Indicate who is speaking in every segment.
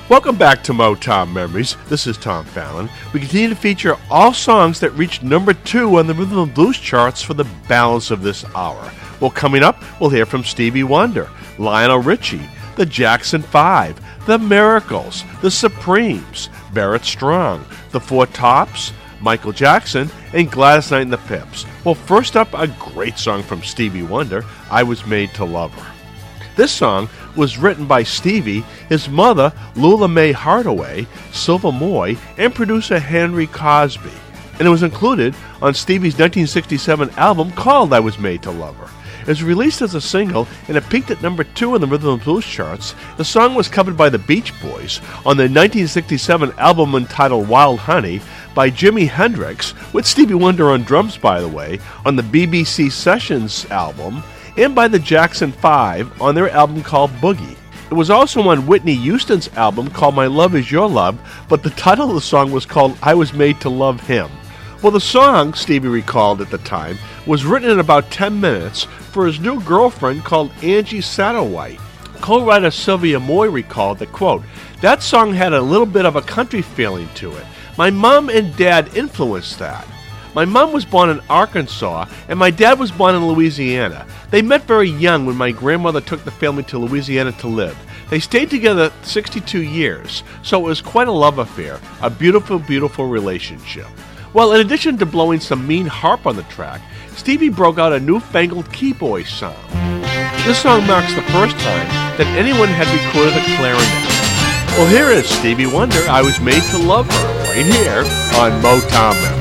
Speaker 1: Welcome back to Motown Memories. This is Tom Fallon. We continue to feature all songs that reached number 2 on the Rhythm and Blues charts for the balance of this hour. Well, coming up, we'll hear from Stevie Wonder, Lionel Richie, the Jackson 5, the Miracles, the Supremes, Barrett Strong, the Four Tops, Michael Jackson, and Gladys Knight and the Pips. Well, first up, a great song from Stevie Wonder, I Was Made to Love Her. This song was written by Stevie, his mother, Lula Mae Hardaway, Silva Moy, and producer Henry Cosby. And it was included on Stevie's 1967 album called I Was Made to Love Her. It was released as a single, and it peaked at number 2 on the Rhythm and Blues charts. The song was covered by the Beach Boys on their 1967 album entitled Wild Honey, by Jimi Hendrix, with Stevie Wonder on drums, by the way, on the BBC Sessions album, and by the Jackson 5 on their album called Boogie. It was also on Whitney Houston's album called My Love Is Your Love, but the title of the song was called I Was Made to Love Him. Well, the song, Stevie recalled at the time, was written in about 10 minutes for his new girlfriend called Angie Satterwhite. Co-writer Sylvia Moy recalled that, quote, that song had a little bit of a country feeling to it. My mom and dad influenced that. My mom was born in Arkansas, and my dad was born in Louisiana. They met very young when my grandmother took the family to Louisiana to live. They stayed together 62 years, so it was quite a love affair, a beautiful, beautiful relationship. Well, in addition to blowing some mean harp on the track, Stevie broke out a newfangled keyboy sound. This song marks the first time that anyone had recorded a clarinet. Well, here is Stevie Wonder, I Was Made to Love Her, right here on Motown Memories.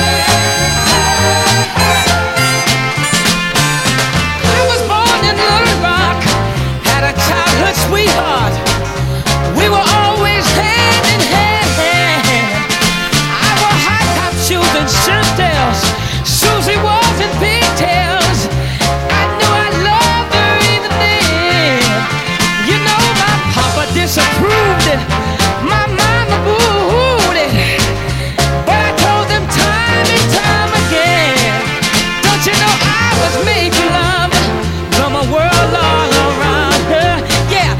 Speaker 2: Sweetheart, we were always hand in hand. I wore high-top shoes and shirt-tails. Susie was in pigtails. I knew I loved her even then. You know my papa disapproved it. My mama booed it. But I told them time and time again, don't you know I was made to love from a world all around her. Yeah.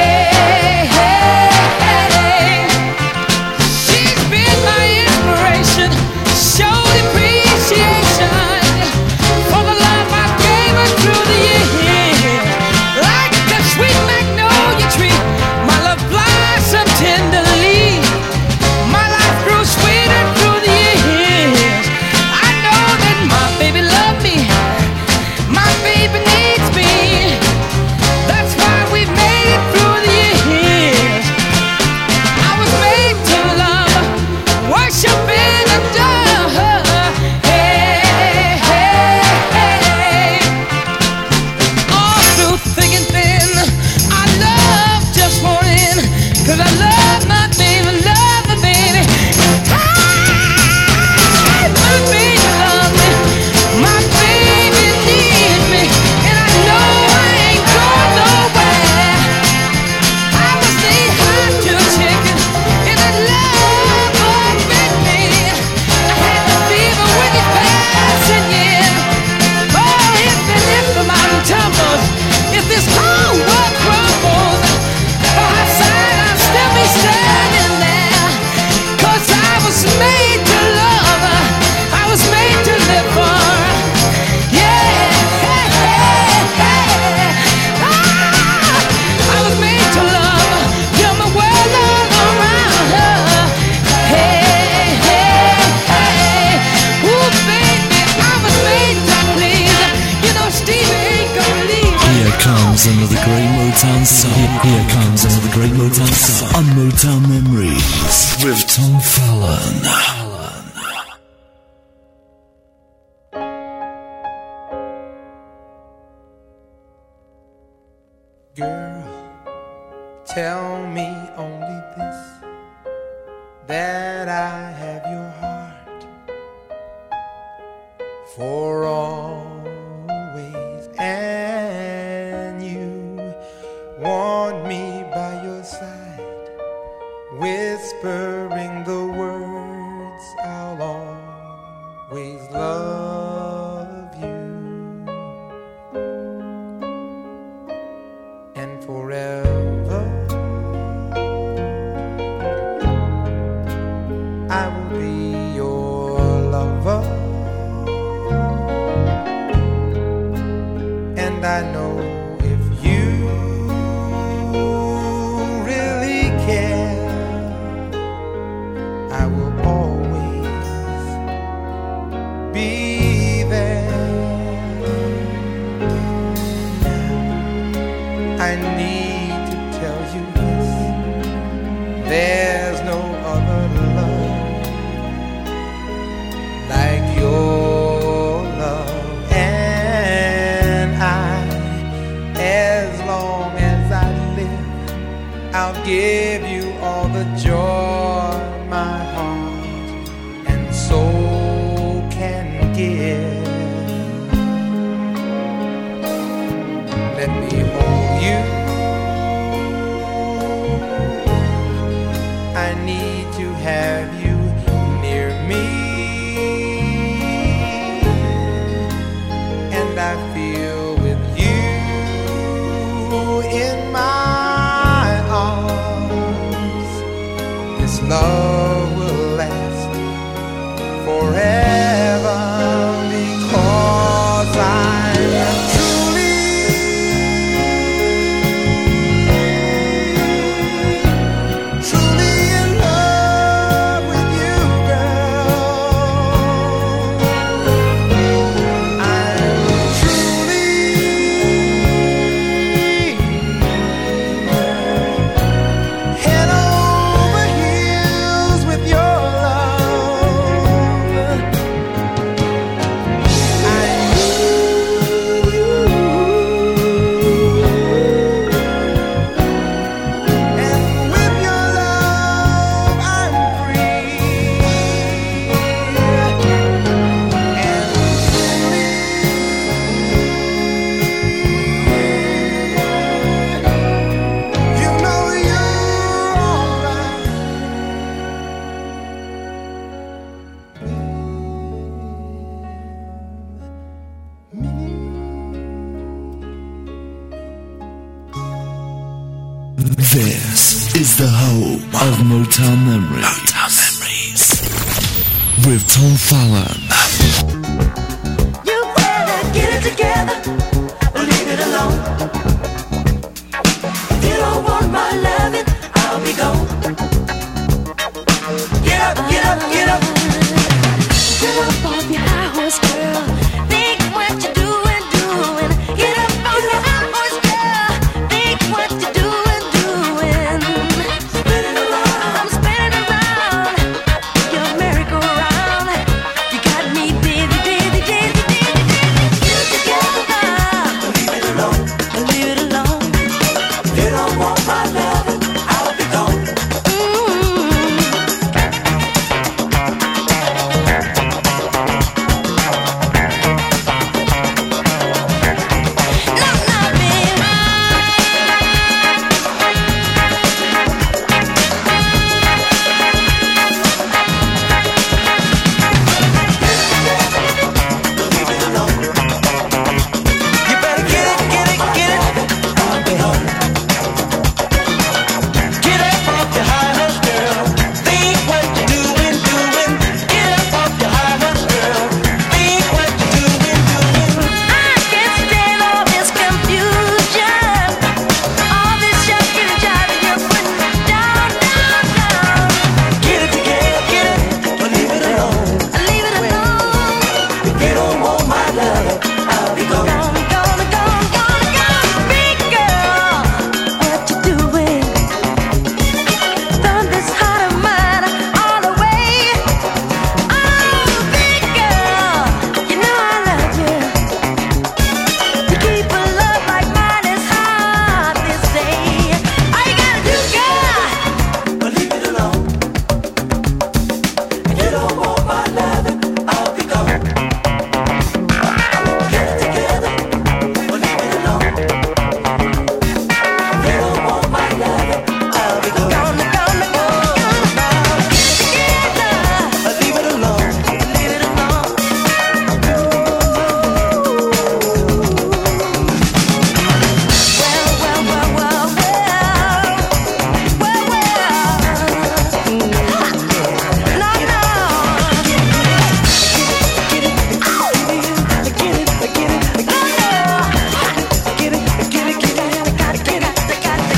Speaker 3: Another great Motown song. Here comes another great Motown song on Motown Memories with Tom Fallon.
Speaker 4: Girl, tell me only this, that I have your heart for always, and you want me by your side, whispering the words, I'll always love you, and forever give you all the joy my heart and soul can give. Let me hold you. I need to have you near me, and I feel with you in my arms. This love will last forever because I'm truly in love with you, girl. I'm truly head over heels with your love. I need you, and with your love I'm free, and truly you know you're alright.
Speaker 3: This is the home of Motown Memories. Motown Memories. With Tom Fallon.
Speaker 5: You better get it together, or leave it alone. If you don't want my loving, I'll be gone. Get up, get up, get up. Get up off your high horse, girl. Think what you're doing, doing. Get up on your high horse, girl. Think what you're doing, doing. Spinning around, I'm spinning around. Your merry-go-round. You got me dizzy, dizzy, dizzy, dizzy, dizzy. Get it together, leave it alone, leave it alone. If you don't want my loving, I'll be gone. You better get it, get it, get it. I'll be home. Get up off your high horse, girl. Think what you're doing, doing. Get up off your high horse, girl. Think what you're doing, doing. I can't stand all this confusion, all this shucking and jiving you're putting down, down, down. Get it together, get it, or leave it alone. Leave it alone. If you don't want my love, I'll be gone. Gone, gone, gone, gone, gone. Big girl, what you doing? Done this heart of mine all the way. Oh, big girl, you know I love you. To keep a love like mine is hard, they say. All you gotta do, girl, but leave it alone. If you don't want my loving, I'll be gone. Get it together, or leave it alone. If you don't want my loving, I'll be gone. Gone, gone, gone, gone. Get it together, or leave it alone. Leave it alone. Well, well, well, well, well, well, well. No, no. Get it, get it, get it, no, no. Get it, get it, get it, got it, got it, got it,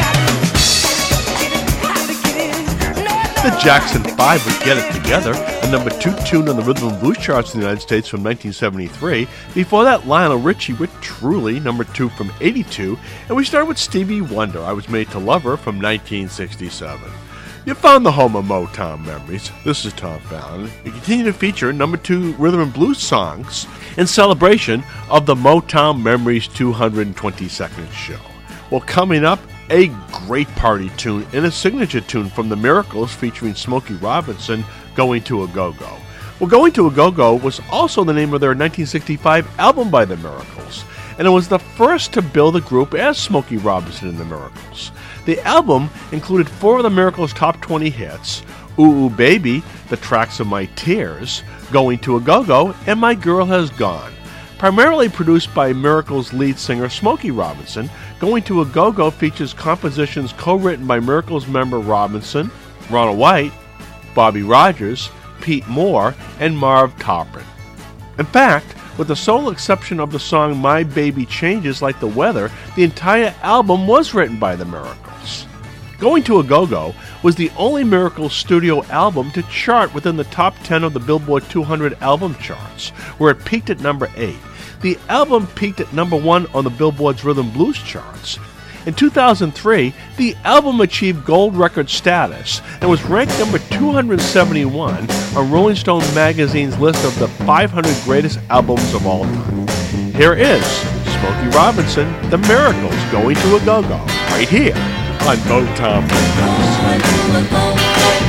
Speaker 5: get it. No,
Speaker 1: The Jackson 5 would Get It Together, a number 2 tune on the Rhythm and Blues charts in the United States from 1973. Before that, Lionel Richie with Truly, number 2 from 82. And we started with Stevie Wonder, I Was Made to Love Her, from 1967. You found the home of Motown Memories. This is Tom Fallon. We continue to feature number 2 rhythm and blues songs in celebration of the Motown Memories 222nd show. Well, coming up, a great party tune and a signature tune from the Miracles featuring Smokey Robinson, Going to a Go-Go. Well, Going to a Go-Go was also the name of their 1965 album by the Miracles, and it was the first to bill the group as Smokey Robinson and the Miracles. The album included 4 of the Miracles' top 20 hits: Ooh Ooh Baby, The Tracks of My Tears, Going to a Go-Go, and My Girl Has Gone. Primarily produced by Miracles lead singer Smokey Robinson, Going to a Go-Go features compositions co-written by Miracles member Robinson, Ronald White, Bobby Rogers, Pete Moore, and Marv Taupin. In fact, with the sole exception of the song My Baby Changes Like the Weather, the entire album was written by the Miracles. Going to a Go-Go was the only Miracles studio album to chart within the top 10 of the Billboard 200 album charts, where it peaked at number 8. The album peaked at number 1 on the Billboard's Rhythm Blues charts. In 2003, the album achieved gold record status and was ranked number 271 on Rolling Stone magazine's list of the 500 greatest albums of all time. Here is Smokey Robinson, The Miracles, Going to a Go-Go, right here on Motown Memories.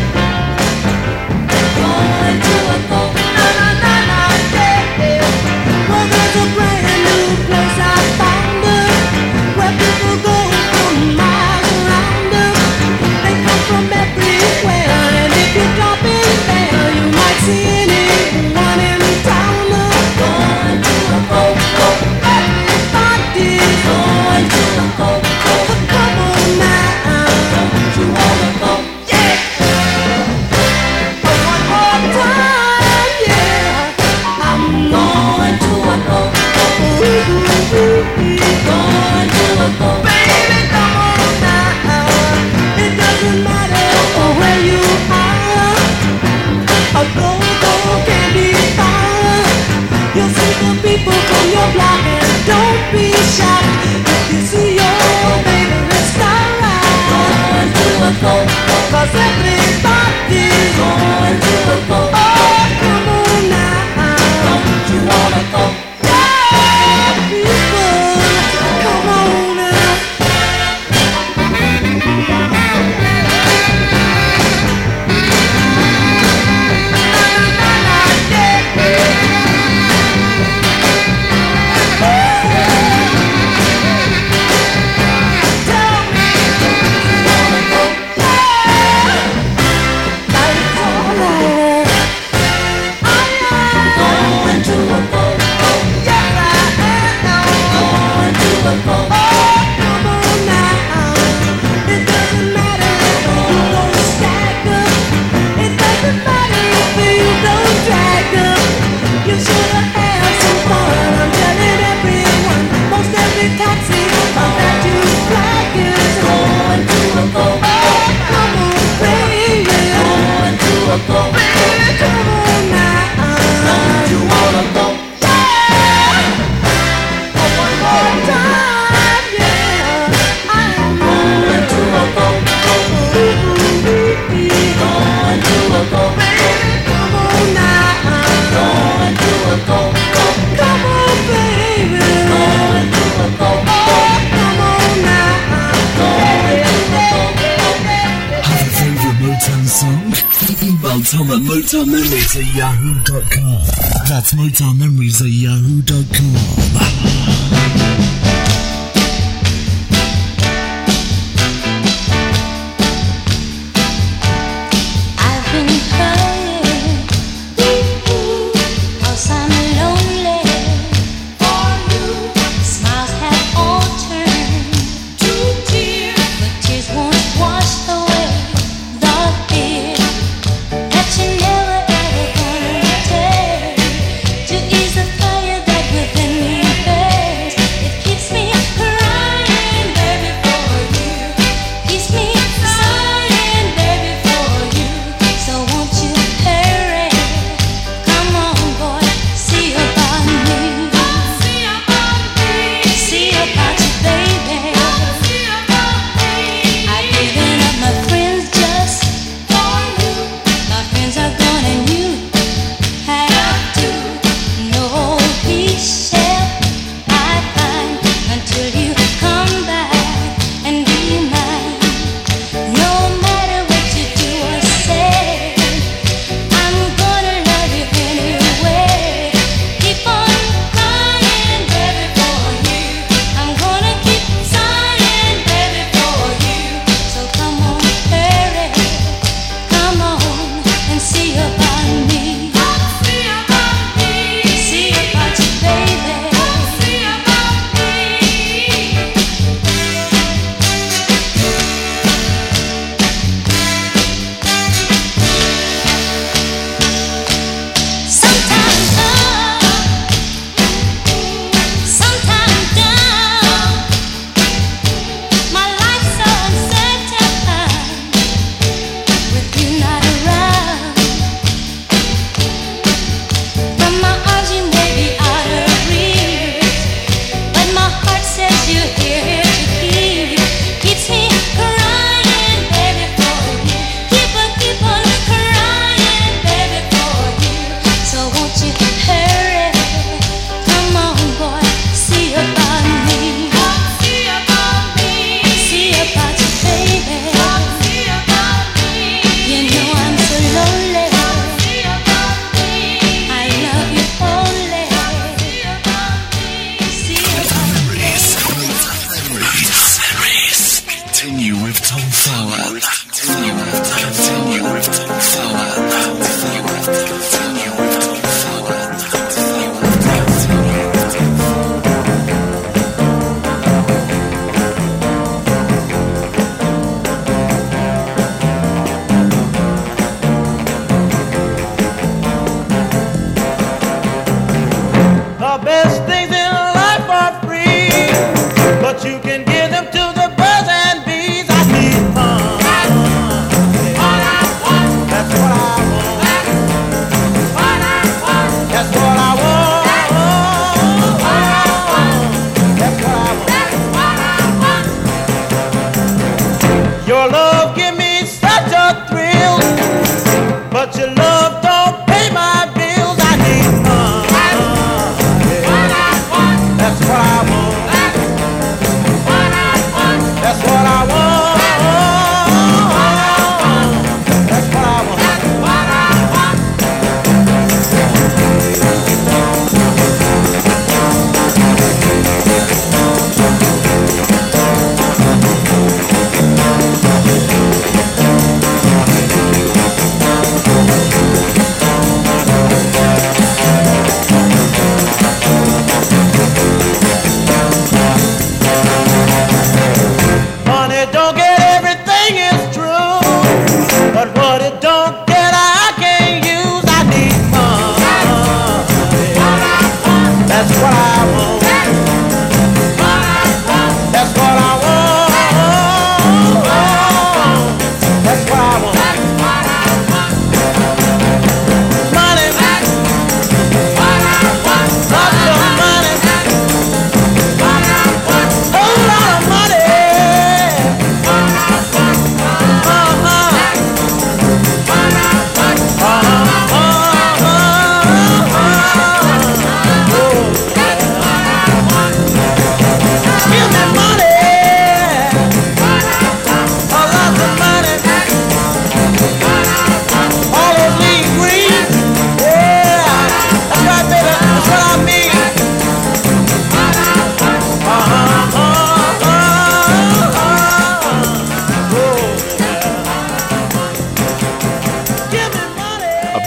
Speaker 3: Tom at MotownMemories@yahoo.com. That's MotownMemories@yahoo.com.
Speaker 6: Keeps me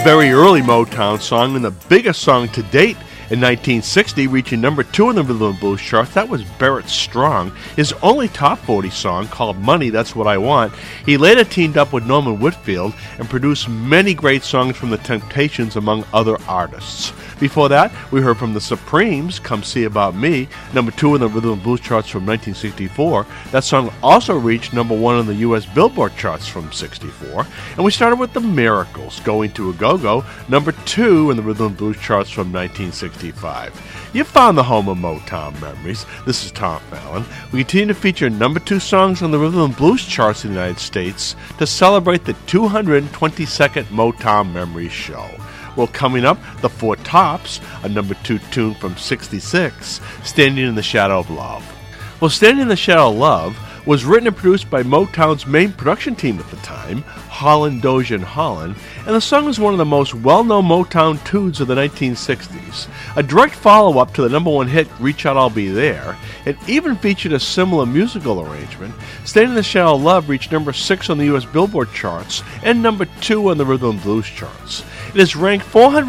Speaker 1: very early Motown song and the biggest song to date in 1960, reaching number 2 in the Rhythm and Blues charts. That was Barrett Strong. His only top 40 song, called Money, That's What I Want. He later teamed up with Norman Whitfield and produced many great songs from the Temptations, among other artists. Before that, we heard from the Supremes, Come See About Me, number 2 in the Rhythm and Blues charts from 1964. That song also reached number 1 in the U.S. Billboard charts from 64. And we started with the Miracles, Going to a Go-Go, number 2 in the Rhythm and Blues charts from 1965. You found the home of Motown memories. This is Tom Fallon. We continue to feature number 2 songs on the Rhythm and Blues charts in the United States to celebrate the 222nd Motown Memories show. Well, coming up, the Four Tops, a number 2 tune from 66, Standing in the Shadow of Love. Well, Standing in the Shadow of Love was written and produced by Motown's main production team at the time, Holland, Dozier and Holland, and the song is one of the most well-known Motown tunes of the 1960s. A direct follow-up to the number 1 hit, Reach Out, I'll Be There. It even featured a similar musical arrangement. Standing in the Shadow of Love reached number 6 on the U.S. Billboard charts and number 2 on the Rhythm and Blues charts. It is ranked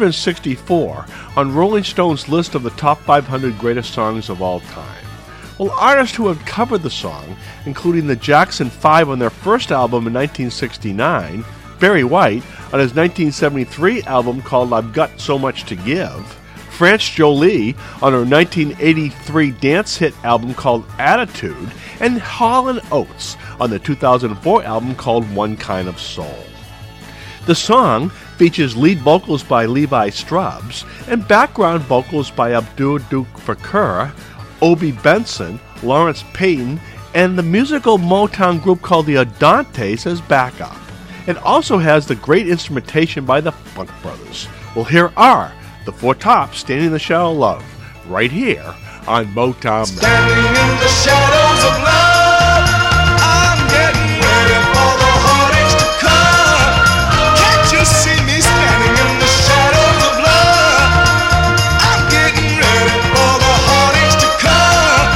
Speaker 1: 464 on Rolling Stone's list of the top 500 greatest songs of all time. Well, artists who have covered the song, including the Jackson 5 on their first album in 1969, Barry White on his 1973 album called I've Got So Much to Give, France Jolie on her 1983 dance hit album called Attitude, and Hall & Oates on the 2004 album called One Kind of Soul. The song features lead vocals by Levi Strauss and background vocals by Abdul Duke Fakir, Obie Benson, Lawrence Payton, and the musical Motown group called the Adantes as backup. It also has the great instrumentation by the Funk Brothers. Well, here are the Four Tops, Standing in the Shadow of Love, right here on Motown.
Speaker 6: Standing in the shadows of love, I'm getting ready for the heartaches to come. Can't you see me standing in the shadows of love? I'm getting ready for the heartaches to come.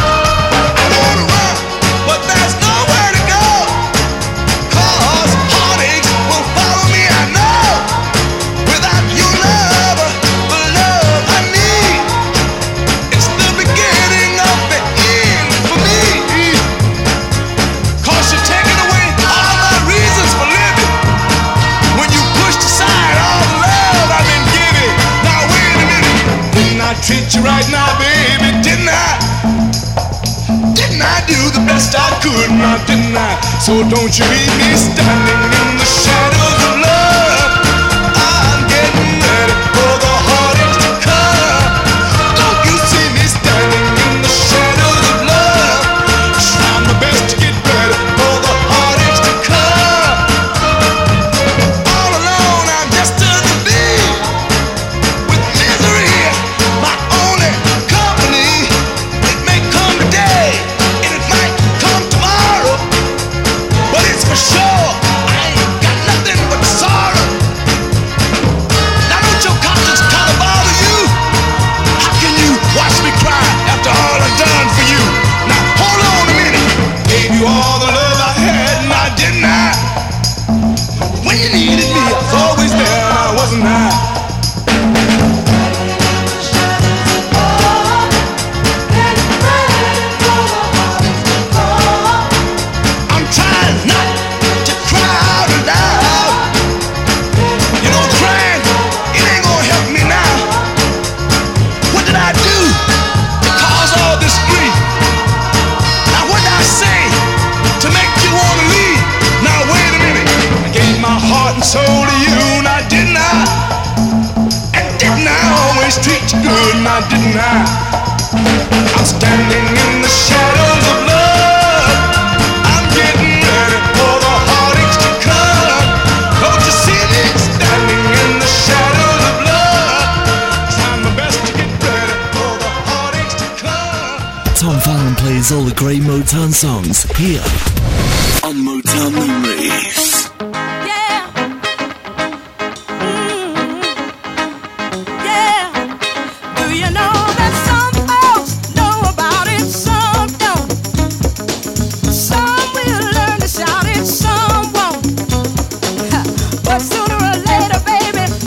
Speaker 6: I wanna run, but there's nowhere to go, 'cause heartaches will follow me, I know. Without your love, the love I need, it's the beginning of the end for me. 'Cause you're taking away all my reasons for living when you pushed aside all the love I've been giving. Now wait a minute, didn't I treat you right now, baby? Didn't I? Didn't I do the best I could? Now didn't I? So don't you leave me standing in the shadows of love. I'm getting ready for the heartaches to come. Don't you see me standing in the shadows of love? Trying my best to get ready for the heartaches to come. All alone I'm destined to be with misery, my only company. It may come today and it might come tomorrow, but it's for sure I ain't got nothing but sorrow. Now don't your conscience kind of bother you? How can you watch me cry after all I've done for you? Now hold on a minute. Gave you all the love I had, now didn't I? When you needed me, I was always there, and I wasn't I? I'm trying not to cry out loud. You know, crying, it ain't gonna help me now. What did I do to cause all this grief? Now what did I say to make you wanna leave? Now wait a minute, I gave my heart and soul to you, now didn't I? And didn't I always treat you good, now didn't I? I'm standing in the shadows of love. I'm getting ready for the heartaches to come. Don't you see me standing in the shadows of love? Trying my best to get ready for the heartaches to come.
Speaker 3: Tom Fallon plays all the great Motown songs here on Motown Memories.
Speaker 7: Yeah. Yeah. Do you know that some folks know about it, some don't? Some will learn to shout it, some won't. But sooner or later, baby,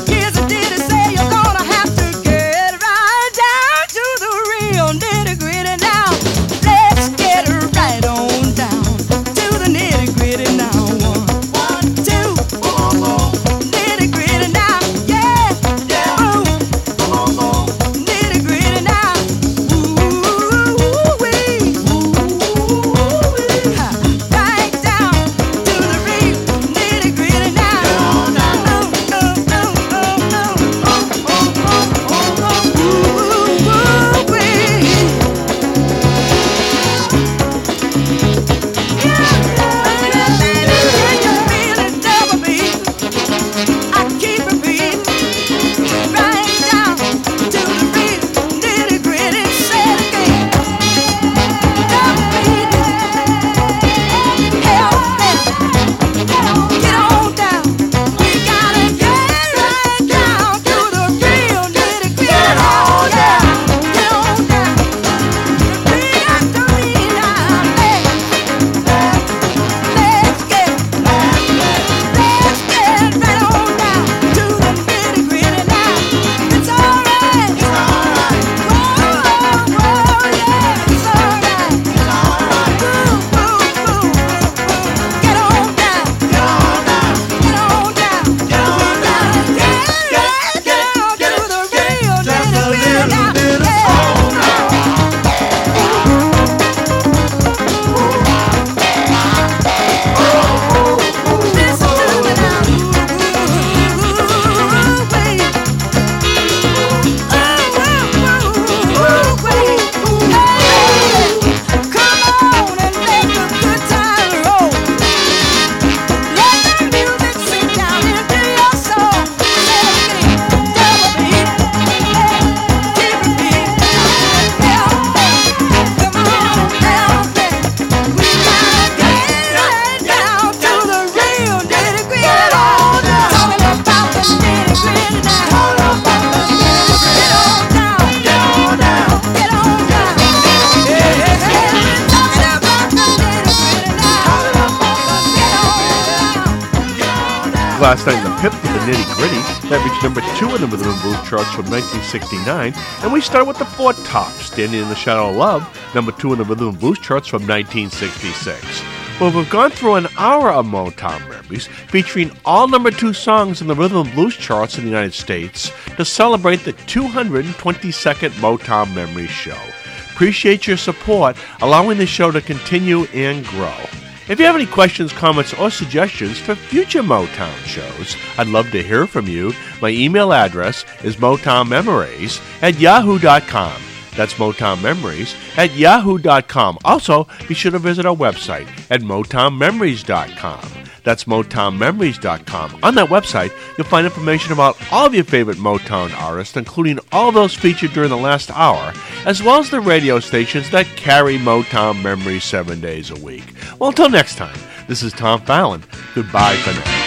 Speaker 1: Last Night in the Pit with the Nitty Gritty. That reached number 2 in the Rhythm and Blues charts from 1969. And we start with the Four Tops, Standing in the Shadow of Love, number 2 in the Rhythm and Blues charts from 1966. Well, we've gone through an hour of Motown memories, featuring all number 2 songs in the Rhythm and Blues charts in the United States to celebrate the 222nd Motown Memories Show. Appreciate your support, allowing the show to continue and grow. If you have any questions, comments, or suggestions for future Motown shows, I'd love to hear from you. My email address is motownmemories@yahoo.com. That's motownmemories@yahoo.com. Also, be sure to visit our website at motownmemories.com. That's motownmemories.com. On that website, you'll find information about all of your favorite Motown artists, including all those featured during the last hour, as well as the radio stations that carry Motown memories 7 days a week. Well, until next time, this is Tom Fallon. Goodbye for now.